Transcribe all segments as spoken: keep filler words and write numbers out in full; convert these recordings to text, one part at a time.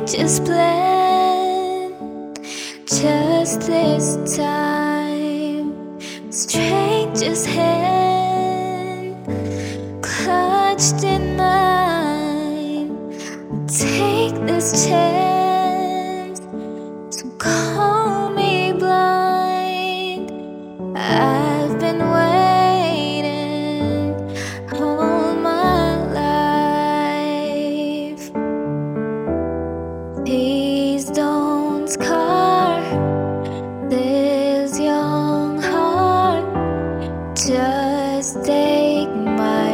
strangest plan. Just this time, strangest hand clutched in mine. Take this chance, so call me blind. I've been waiting all my life. Please don't scar this young heart. Just take my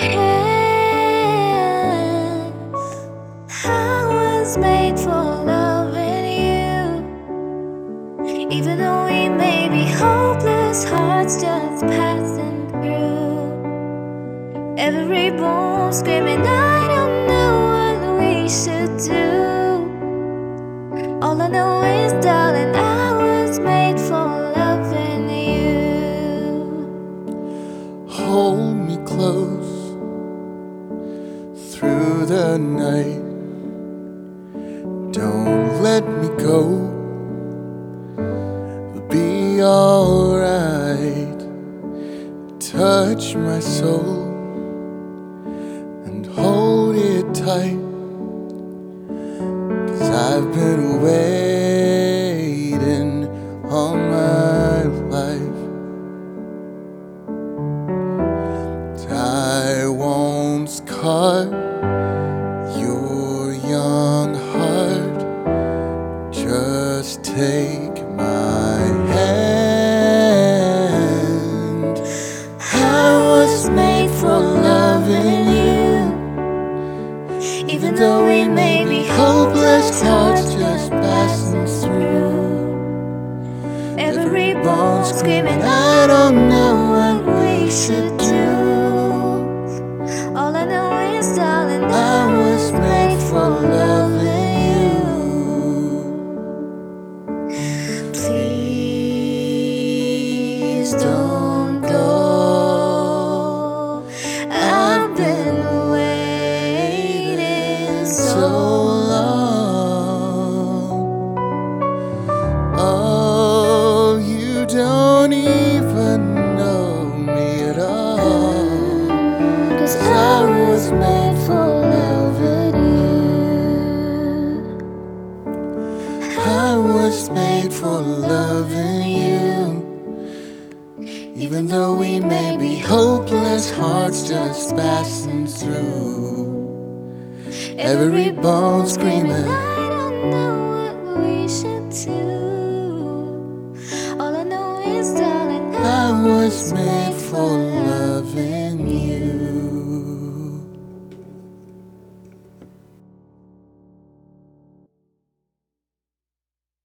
hand. I was made for loving you. Even though we may be hopeless, hearts just passing through. Every bone screaming, I don't know what we should do. All I know is, darling, I was made for loving you. Hold me close through the night. Don't let me go. We'll be alright. Touch my soul and hold it tight, 'cause I've been waiting all my life. I won't scar your young heart. Just take my hand. I was made for loving you. Even though we may be hopeless, hearts just passing through. Every bone screaming, I don't know what we should do. all I know is, darling, I was made for loving you. please don't go. I've been waiting So so long. Oh, you don't even know me at all. 'cause I was made for loving you. I was made for loving you. Even though we may be hopeless, hearts just passing through. Every bone screaming, I don't know what we should do. All I know is, darling, I was made for